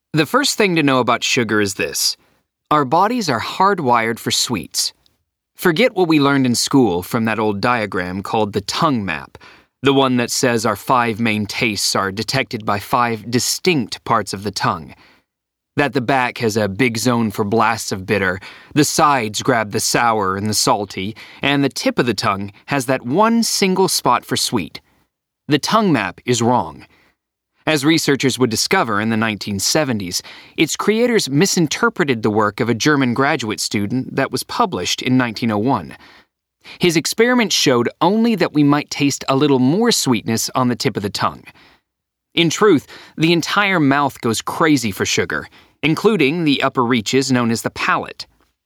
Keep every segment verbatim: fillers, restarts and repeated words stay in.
The first thing to know about sugar is this. Our bodies are hardwired for sweets. Forget what we learned in school from that old diagram called the tongue map, the one that says our five main tastes are detected by five distinct parts of the tongue. That the back has a big zone for blasts of bitter, the sides grab the sour and the salty, and the tip of the tongue has that one single spot for sweet. The tongue map is wrong. As researchers would discover in the nineteen seventies, its creators misinterpreted the work of a German graduate student that was published in nineteen oh one. His experiment showed only that we might taste a little more sweetness on the tip of the tongue. In truth, the entire mouth goes crazy for sugar, including the upper reaches known as the palate.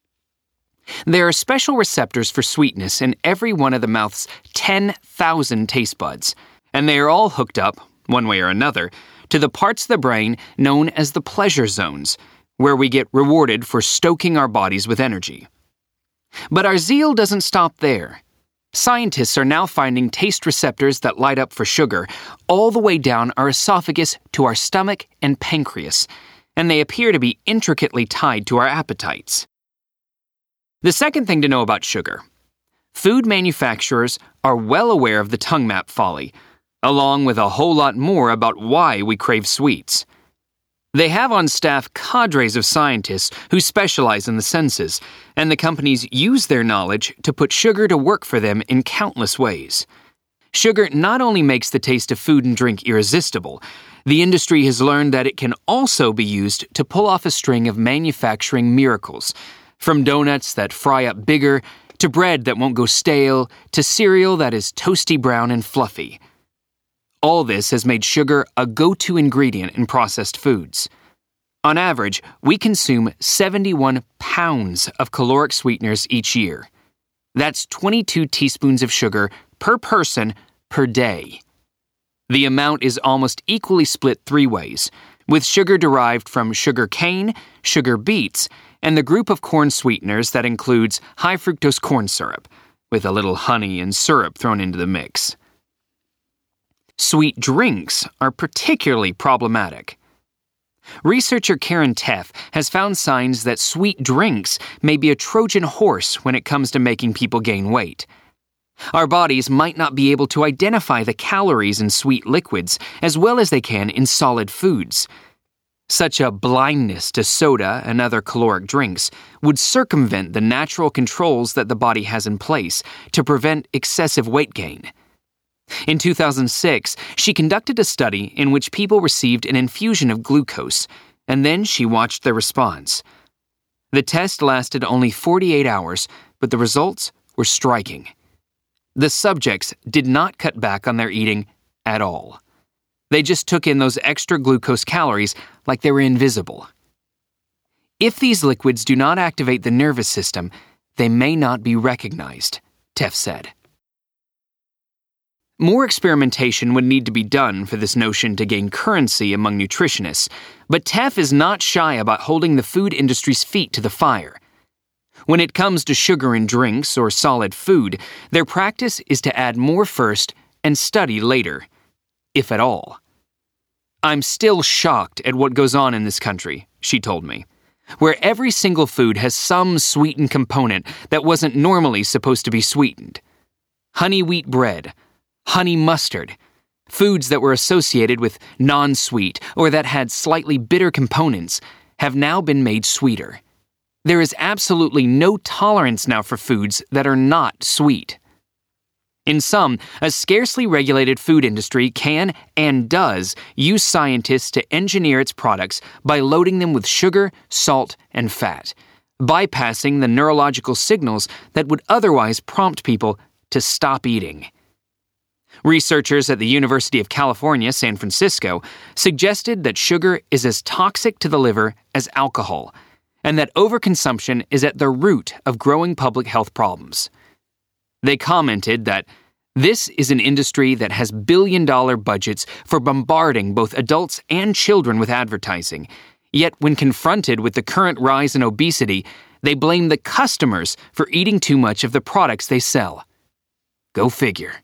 There are special receptors for sweetness in every one of the mouth's ten thousand taste buds, and they are all hooked up, one way or another, to the parts of the brain known as the pleasure zones, where we get rewarded for stoking our bodies with energy. But our zeal doesn't stop there. Scientists are now finding taste receptors that light up for sugar all the way down our esophagus to our stomach and pancreas, and they appear to be intricately tied to our appetites. The second thing to know about sugar. Food manufacturers are well aware of the tongue map folly, along with a whole lot more about why we crave sweets. They have on staff cadres of scientists who specialize in the senses, and the companies use their knowledge to put sugar to work for them in countless ways. Sugar not only makes the taste of food and drink irresistible, the industry has learned that it can also be used to pull off a string of manufacturing miracles, from donuts that fry up bigger, to bread that won't go stale, to cereal that is toasty brown and fluffy. All this has made sugar a go-to ingredient in processed foods. On average, we consume seventy-one pounds of caloric sweeteners each year. That's twenty-two teaspoons of sugar per person per day. The amount is almost equally split three ways, with sugar derived from sugar cane, sugar beets, and the group of corn sweeteners that includes high fructose corn syrup, with a little honey and syrup thrown into the mix. Sweet drinks are particularly problematic. Researcher Karen Teff has found signs that sweet drinks may be a Trojan horse when it comes to making people gain weight. Our bodies might not be able to identify the calories in sweet liquids as well as they can in solid foods. Such a blindness to soda and other caloric drinks would circumvent the natural controls that the body has in place to prevent excessive weight gain. In two thousand six, she conducted a study in which people received an infusion of glucose, and then she watched their response. The test lasted only forty-eight hours, but the results were striking. The subjects did not cut back on their eating at all. They just took in those extra glucose calories like they were invisible. If these liquids do not activate the nervous system, they may not be recognized, Teff said. More experimentation would need to be done for this notion to gain currency among nutritionists, but Teff is not shy about holding the food industry's feet to the fire. When it comes to sugar in drinks or solid food, their practice is to add more first and study later, if at all. I'm still shocked at what goes on in this country, she told me, where every single food has some sweetened component that wasn't normally supposed to be sweetened. Honey wheat bread, honey mustard, foods that were associated with non-sweet or that had slightly bitter components have now been made sweeter. There is absolutely no tolerance now for foods that are not sweet. In sum, a scarcely regulated food industry can and does use scientists to engineer its products by loading them with sugar, salt, and fat, bypassing the neurological signals that would otherwise prompt people to stop eating. Researchers at the University of California, San Francisco, suggested that sugar is as toxic to the liver as alcohol, and that overconsumption is at the root of growing public health problems. They commented that this is an industry that has billion-dollar budgets for bombarding both adults and children with advertising, yet when confronted with the current rise in obesity, they blame the customers for eating too much of the products they sell. Go figure.